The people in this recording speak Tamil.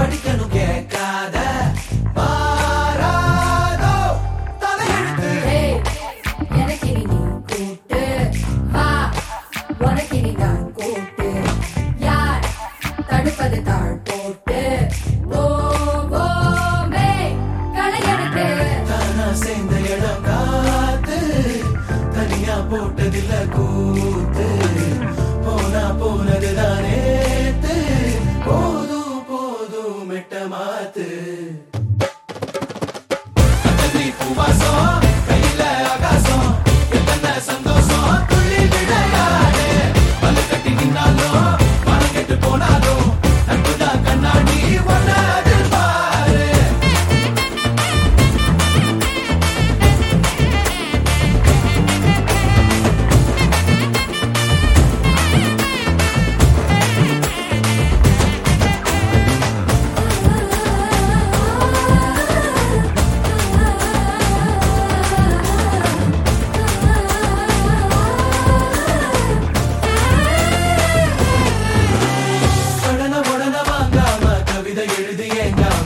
படிக்கணும் கேட்காத மாறாதோ தலையெழுத்து. எனக்கு நீ கூட்டு வா, உனக்கு நீ தான் கூட்டு, யார் தடுப்பது தாழ் போட்டு போவோமே களையெடுத்து. தானா சேர்ந்த இடம் காத்து தனியா போட்டதில்ல கூத்து, போனா போனதுதானே போதும் போதும் மெட்ட மாத்து. கத்தரி பூவாசம் கையில ஆகாசம் எத்தனை சந்தோஷம் துள்ளி விளையாடு. பல கட்டி நின்னாலும் மனம் கெட்டு போனாலும் நட்புதான் கண்ணாடி ஒன்னாது பாரு. கடன உடன வாங்காம கவிதை எழுதி ஏங்காம